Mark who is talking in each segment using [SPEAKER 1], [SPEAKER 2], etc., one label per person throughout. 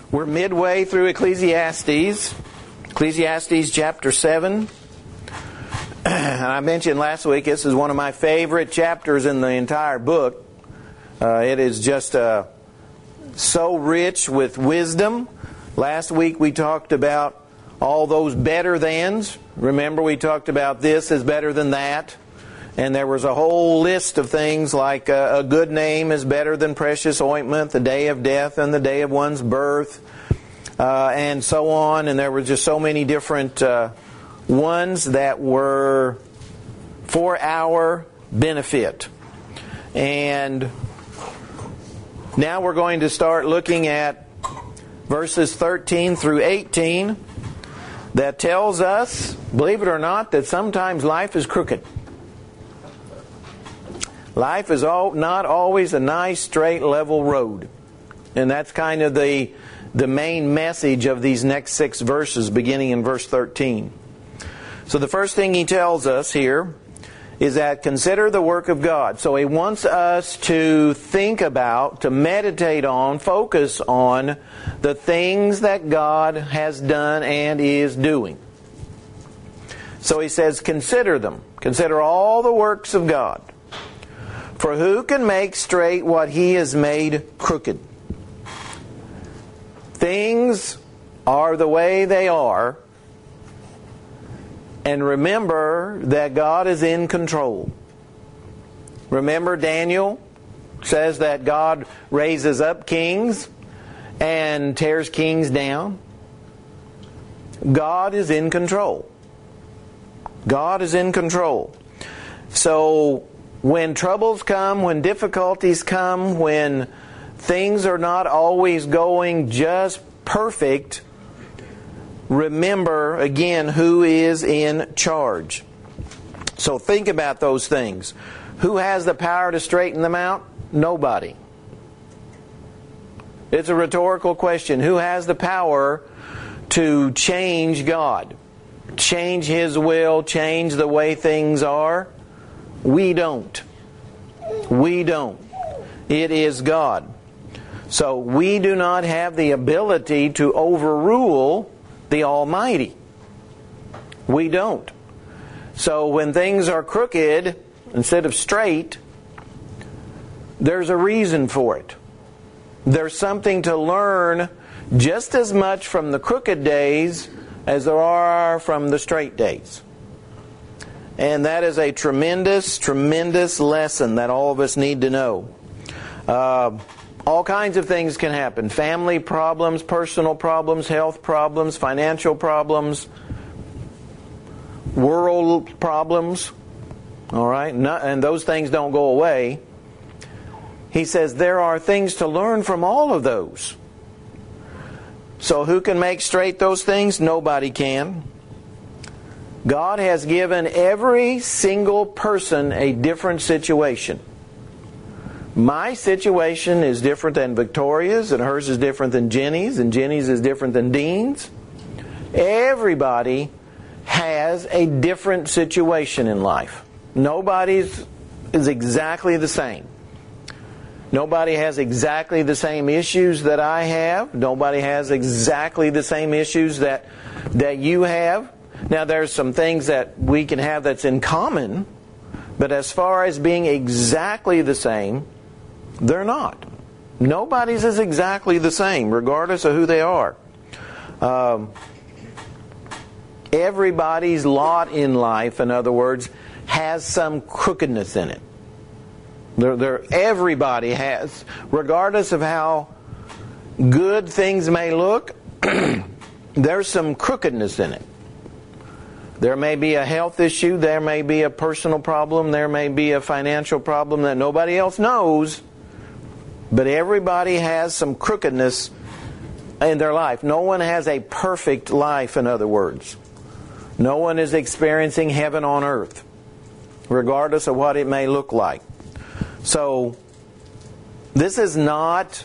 [SPEAKER 1] We're midway through Ecclesiastes chapter 7. And I mentioned last week, this is one of my favorite chapters in the entire book. It is just so rich with wisdom. Last week we talked about all those better thans. Remember, we talked about this is better than that. And there was a whole list of things like a good name is better than precious ointment, the day of death and the day of one's birth, and so on. And there were just so many different ones that were for our benefit. And now we're going to start looking at verses 13 through 18 that tells us, believe it or not, that sometimes life is crooked. Life is not always a nice, straight, level road. And that's kind of the main message of these next 6 verses, beginning in verse 13. So the first thing he tells us here is that consider the work of God. So he wants us to think about, to meditate on, focus on the things that God has done and is doing. So he says, consider them. Consider all the works of God. For who can make straight what He has made crooked? Things are the way they are. And remember that God is in control. Remember, Daniel says that God raises up kings and tears kings down. God is in control. God is in control. So when troubles come, when difficulties come, when things are not always going just perfect, remember again who is in charge. So think about those things. Who has the power to straighten them out? Nobody. It's a rhetorical question. Who has the power to change God? Change His will, change the way things are? We don't. We don't. It is God. So we do not have the ability to overrule the Almighty. We don't. So when things are crooked instead of straight, there's a reason for it. There's something to learn just as much from the crooked days as there are from the straight days. And that is a tremendous, tremendous lesson that all of us need to know. All kinds of things can happen. Family problems, personal problems, health problems, financial problems, world problems. All right? And those things don't go away. He says there are things to learn from all of those. So who can make straight those things? Nobody can. God has given every single person a different situation. My situation is different than Victoria's, and hers is different than Jenny's, and Jenny's is different than Dean's. Everybody has a different situation in life. Nobody's is exactly the same. Nobody has exactly the same issues that I have. Nobody has exactly the same issues that you have. Now, there's some things that we can have that's in common, but as far as being exactly the same, they're not. Nobody's is exactly the same, regardless of who they are. Everybody's lot in life, in other words, has some crookedness in it. Everybody has, regardless of how good things may look, there's some crookedness in it. There may be a health issue, there may be a personal problem, there may be a financial problem that nobody else knows, but everybody has some crookedness in their life. No one has a perfect life, in other words. No one is experiencing heaven on earth, regardless of what it may look like. So, this is not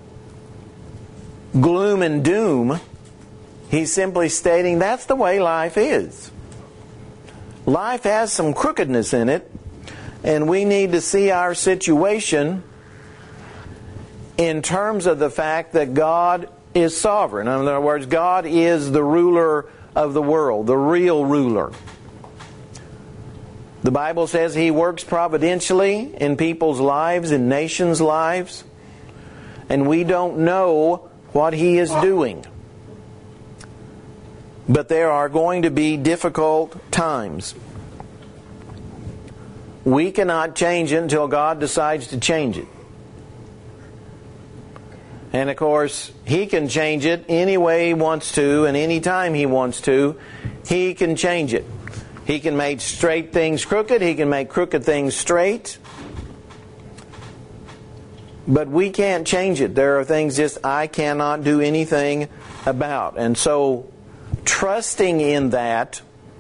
[SPEAKER 1] gloom and doom. He's simply stating that's the way life is. Life has some crookedness in it, and we need to see our situation in terms of the fact that God is sovereign. In other words, God is the ruler of the world, the real ruler. The Bible says He works providentially in people's lives, in nations' lives, and we don't know what He is doing. But there are going to be difficult times. We cannot change it until God decides to change it. And of course, He can change it any way He wants to, and any time He wants to. He can change it. He can make straight things crooked. He can make crooked things straight. But we can't change it. There are things just I cannot do anything about. And so, trusting in that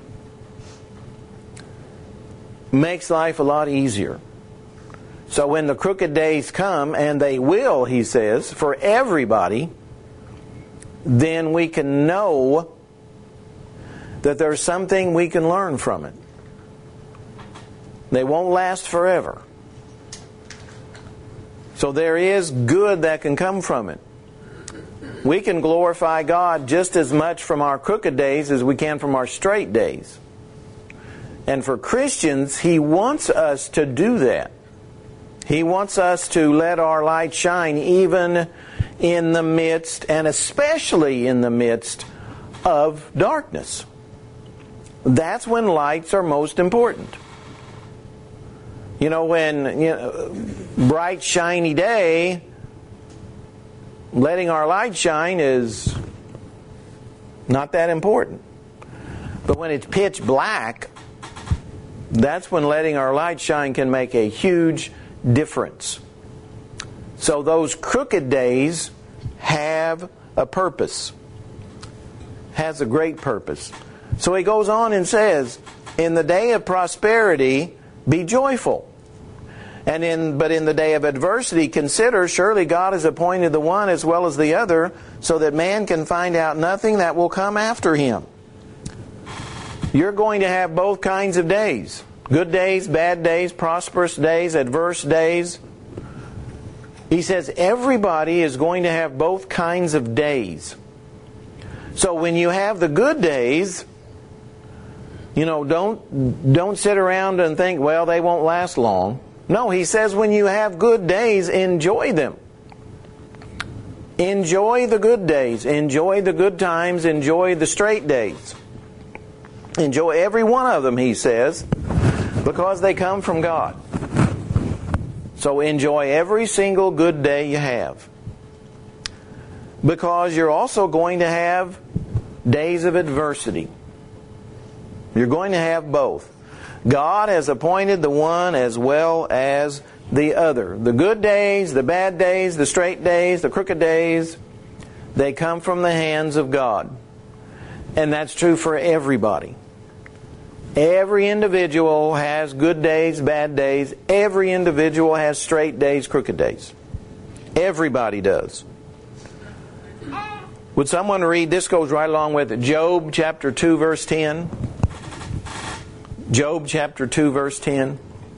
[SPEAKER 1] makes life a lot easier. So when the crooked days come, and they will, He says, for everybody, then we can know that there's something we can learn from it. They won't last forever. So there is good that can come from it. We can glorify God just as much from our crooked days as we can from our straight days. And for Christians, He wants us to do that. He wants us to let our light shine even in the midst, and especially in the midst, of darkness. That's when lights are most important. When bright, shiny day, letting our light shine is not that important. But when it's pitch black, that's when letting our light shine can make a huge difference. So those crooked days have a purpose. Has a great purpose. So he goes on and says, in the day of prosperity, be joyful. But in the day of adversity, consider, surely God has appointed the one as well as the other, so that man can find out nothing that will come after him. You're going to have both kinds of days. Good days, bad days, prosperous days, adverse days. He says everybody is going to have both kinds of days. So when you have the good days, don't sit around and think, well, they won't last long. No, he says when you have good days, enjoy them. Enjoy the good days. Enjoy the good times. Enjoy the straight days. Enjoy every one of them, he says, because they come from God. So enjoy every single good day you have. Because you're also going to have days of adversity. You're going to have both. God has appointed the one as well as the other. The good days, the bad days, the straight days, the crooked days, they come from the hands of God. And that's true for everybody. Every individual has good days, bad days. Every individual has straight days, crooked days. Everybody does. Would someone read, this goes right along with it, Job chapter 2 verse 10. Job chapter 2 verse 10.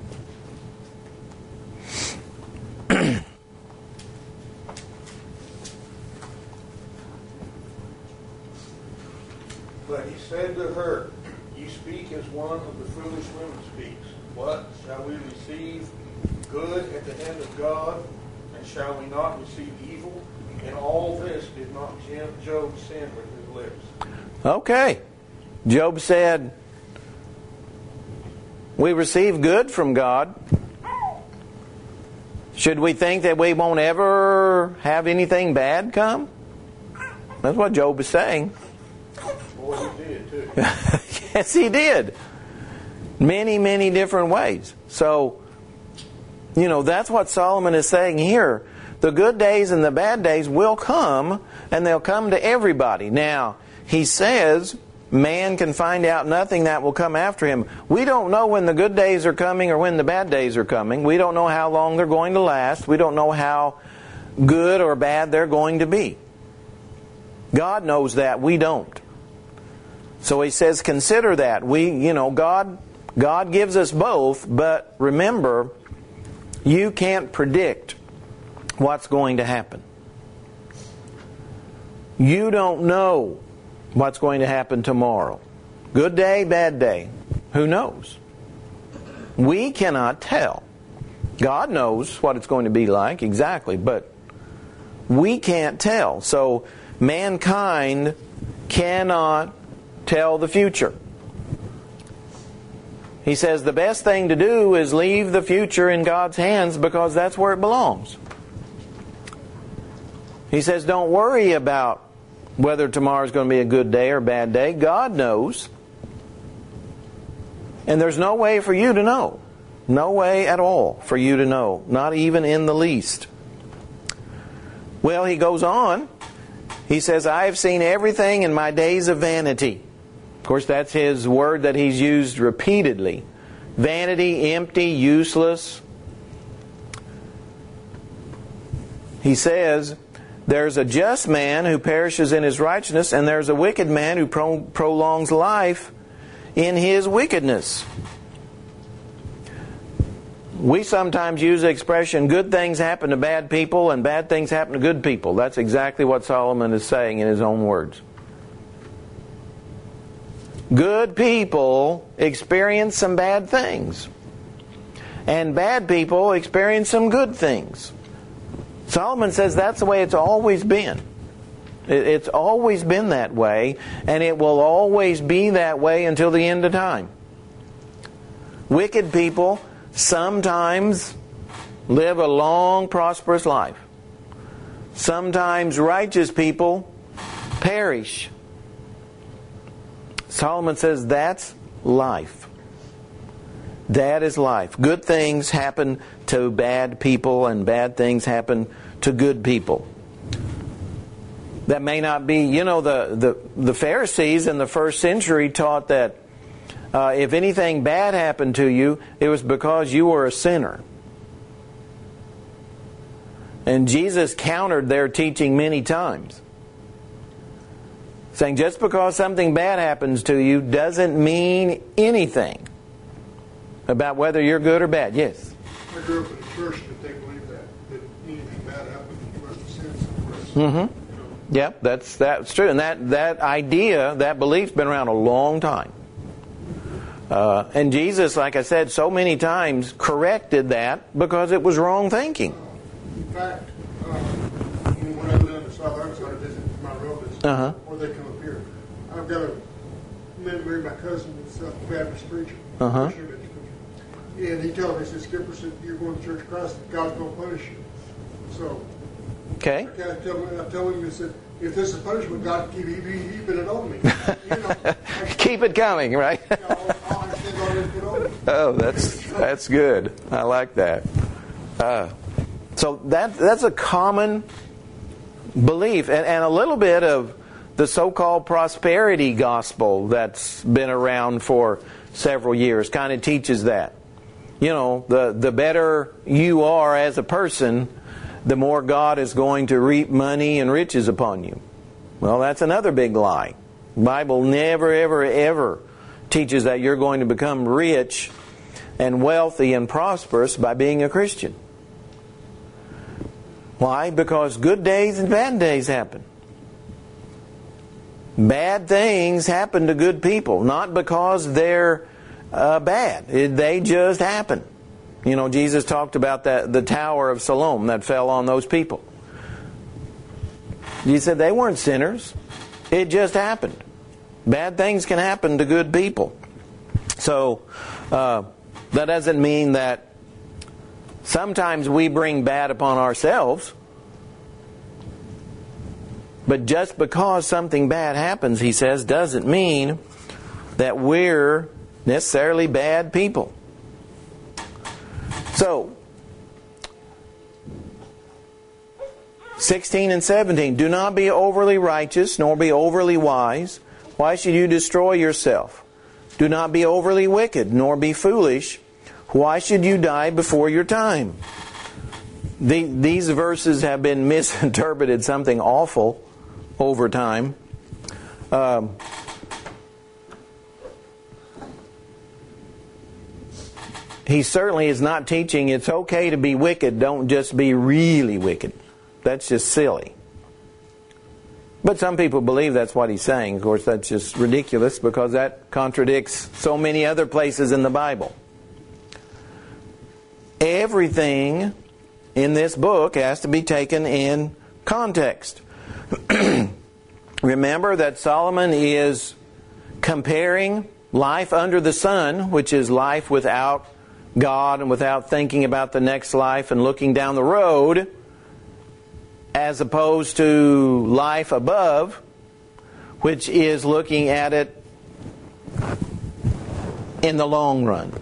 [SPEAKER 2] But he said to her, "You speak as one of the foolish women speaks. What? Shall we receive good at the hand of God? And shall we not receive evil? In all this did not Job sin with his lips."
[SPEAKER 1] Okay. Job said, we receive good from God. Should we think that we won't ever have anything bad come? That's what Job is saying.
[SPEAKER 2] Boy, he did too.
[SPEAKER 1] Yes, he did. Many, many different ways. So, that's what Solomon is saying here. The good days and the bad days will come, and they'll come to everybody. Now, he says, man can find out nothing that will come after him. We don't know when the good days are coming or when the bad days are coming. We don't know how long they're going to last. We don't know how good or bad they're going to be. God knows that. We don't. So he says, consider that. God gives us both, but remember, you can't predict what's going to happen. You don't know what's going to happen tomorrow. Good day, bad day. Who knows? We cannot tell. God knows what it's going to be like, exactly, but we can't tell. So mankind cannot tell the future. He says the best thing to do is leave the future in God's hands because that's where it belongs. He says don't worry about whether tomorrow's going to be a good day or a bad day. God knows. And there's no way for you to know. No way at all for you to know. Not even in the least. Well, he goes on. He says, I have seen everything in my days of vanity. Of course, that's his word that he's used repeatedly. Vanity, empty, useless. He says, there's a just man who perishes in his righteousness, and there's a wicked man who prolongs life in his wickedness. We sometimes use the expression, good things happen to bad people and bad things happen to good people. That's exactly what Solomon is saying in his own words. Good people experience some bad things. And bad people experience some good things. Solomon says that's the way it's always been. It's always been that way, and it will always be that way until the end of time. Wicked people sometimes live a long, prosperous life. Sometimes righteous people perish. Solomon says that's life. That is life. Good things happen to bad people and bad things happen to good people. That may not be, the Pharisees in the first century taught that if anything bad happened to you, it was because you were a sinner. And Jesus countered their teaching many times, saying just because something bad happens to you doesn't mean anything about whether you're good or bad. Yes?
[SPEAKER 3] I grew up in a church that they believe that anything bad happens, you must have sinned somewhere.
[SPEAKER 1] Mm-hmm. Yep, that's true. And that idea, that belief's been around a long time. And Jesus, like I said, so many times corrected that because it was wrong thinking.
[SPEAKER 3] In fact, when I lived in the South Arkansas to visit my relatives, or they come up here, I've got a man married my cousin, who's a Baptist preacher. And he told me, he said, Skipper said, you're going to Church of Christ, God's going to punish you. So,
[SPEAKER 1] okay.
[SPEAKER 3] I tell him, he said, if this is punishment, God keep it on me.
[SPEAKER 1] Keep it coming, right? Oh, that's good. I like that. So that's a common belief, and a little bit of the so-called prosperity gospel that's been around for several years kind of teaches that. The better you are as a person, the more God is going to reap money and riches upon you. Well, that's another big lie. The Bible never, ever, ever teaches that you're going to become rich and wealthy and prosperous by being a Christian. Why? Because good days and bad days happen. Bad things happen to good people, not because they're bad. They just happen. Jesus talked about the Tower of Siloam that fell on those people. He said they weren't sinners. It just happened. Bad things can happen to good people. So, that doesn't mean that sometimes we bring bad upon ourselves. But just because something bad happens, he says, doesn't mean that we're necessarily bad people. So, 16 and 17, do not be overly righteous, nor be overly wise. Why should you destroy yourself? Do not be overly wicked, nor be foolish. Why should you die before your time? These verses have been misinterpreted something awful over time. He certainly is not teaching it's okay to be wicked, don't just be really wicked. That's just silly. But some people believe that's what he's saying. Of course, that's just ridiculous because that contradicts so many other places in the Bible. Everything in this book has to be taken in context. Remember that Solomon is comparing life under the sun, which is life without God and without thinking about the next life and looking down the road, as opposed to life above, which is looking at it in the long run.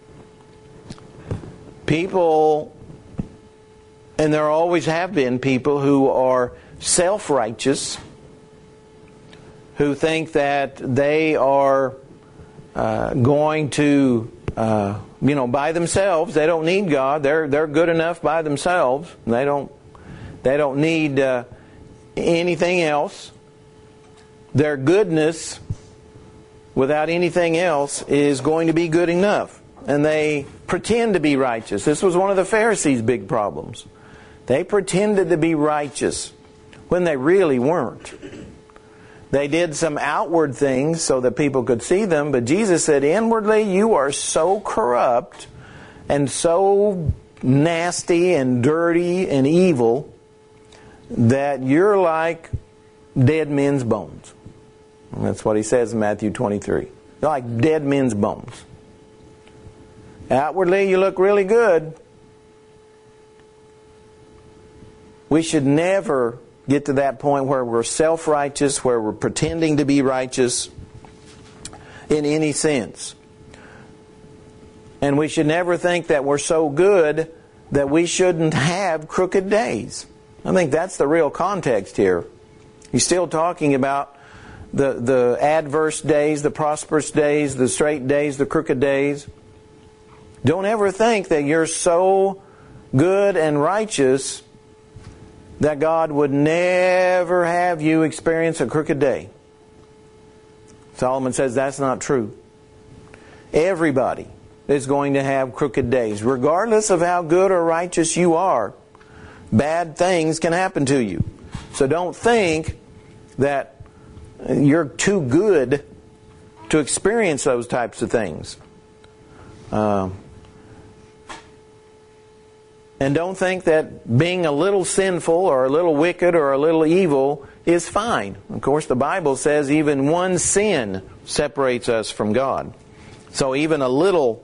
[SPEAKER 1] People, and there always have been people who are self-righteous, who think that they are going to, by themselves. They don't need God. They're good enough by themselves. They don't need anything else. Their goodness, without anything else, is going to be good enough. And they pretend to be righteous. This was one of the Pharisees' big problems. They pretended to be righteous when they really weren't. They did some outward things so that people could see them, but Jesus said, inwardly you are so corrupt and so nasty and dirty and evil that you're like dead men's bones. And that's what he says in Matthew 23. You're like dead men's bones. Outwardly you look really good. We should never get to that point where we're self-righteous, where we're pretending to be righteous in any sense. And we should never think that we're so good that we shouldn't have crooked days. I think that's the real context here. He's still talking about the adverse days, the prosperous days, the straight days, the crooked days. Don't ever think that you're so good and righteous that God would never have you experience a crooked day. Solomon says that's not true. Everybody is going to have crooked days. Regardless of how good or righteous you are, bad things can happen to you. So don't think that you're too good to experience those types of things. And don't think that being a little sinful or a little wicked or a little evil is fine. Of course, the Bible says even one sin separates us from God. So even a little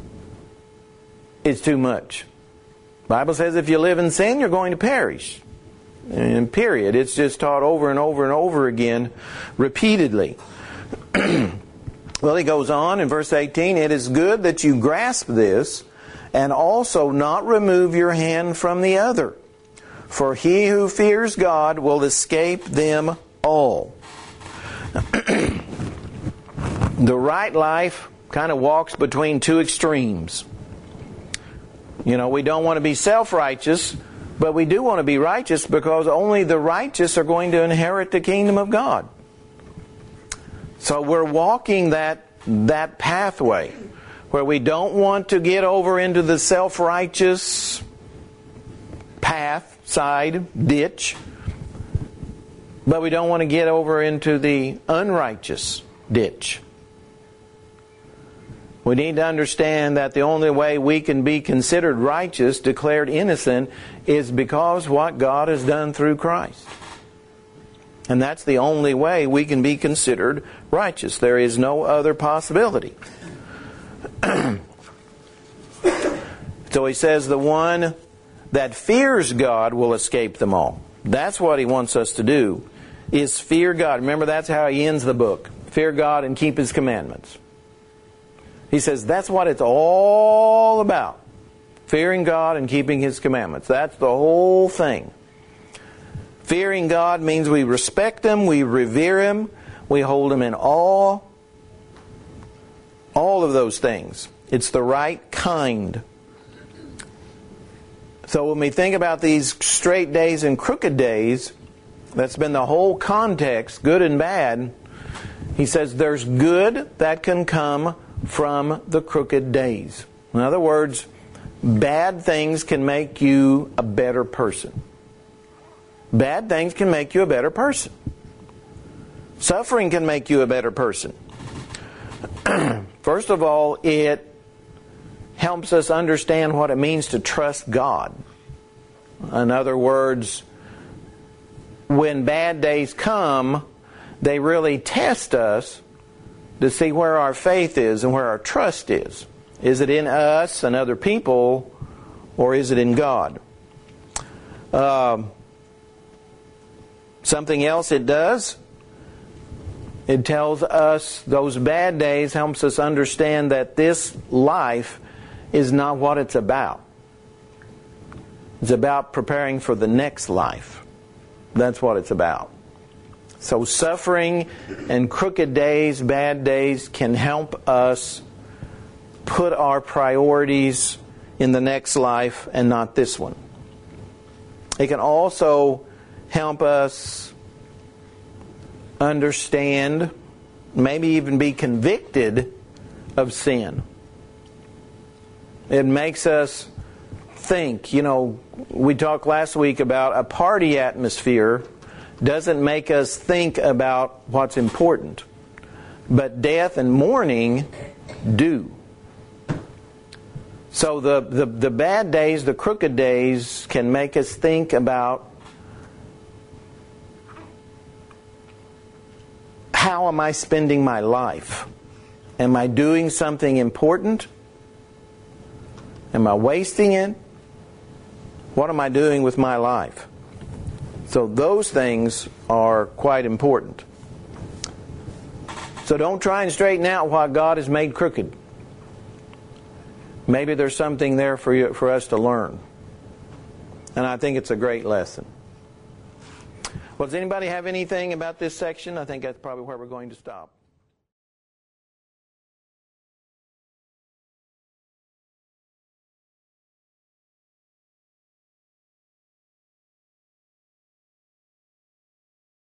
[SPEAKER 1] is too much. The Bible says if you live in sin, you're going to perish. And period. It's just taught over and over and over again, repeatedly. Well, he goes on in verse 18, it is good that you grasp this, and also not remove your hand from the other. For he who fears God will escape them all. The right life kind of walks between two extremes. We don't want to be self-righteous, but we do want to be righteous because only the righteous are going to inherit the kingdom of God. So we're walking that pathway where we don't want to get over into the self-righteous path, side, ditch, but we don't want to get over into the unrighteous ditch. We need to understand that the only way we can be considered righteous, declared innocent, is because what God has done through Christ. And that's the only way we can be considered righteous. There is no other possibility. So he says the one that fears God will escape them all. That's what he wants us to do, is fear God. Remember, that's how he ends the book. Fear God and keep His commandments. He says that's what it's all about. Fearing God and keeping His commandments. That's the whole thing. Fearing God means we respect Him, we revere Him, we hold Him in awe. All of those things. It's the right kind. So when we think about these straight days and crooked days, that's been the whole context, good and bad. He says there's good that can come from the crooked days. In other words, bad things can make you a better person. Bad things can make you a better person. Suffering can make you a better person. First of all, it helps us understand what it means to trust God. In other words, when bad days come, they really test us to see where our faith is and where our trust is. Is it in us and other people, or is it in God? Something else it does, it tells us those bad days helps us understand that this life is not what it's about. It's about preparing for the next life. That's what it's about. So suffering and crooked days, bad days, can help us put our priorities in the next life and not this one. It can also help us understand, maybe even be convicted of sin. It makes us think. We talked last week about a party atmosphere doesn't make us think about what's important. But death and mourning do. So the bad days, the crooked days, can make us think about, how am I spending my life? Am I doing something important? Am I wasting it? What am I doing with my life? So those things are quite important. So don't try and straighten out what God has made crooked. Maybe there's something there for us to learn. And I think it's a great lesson. Well, does anybody have anything about this section? I think that's probably where we're going to stop.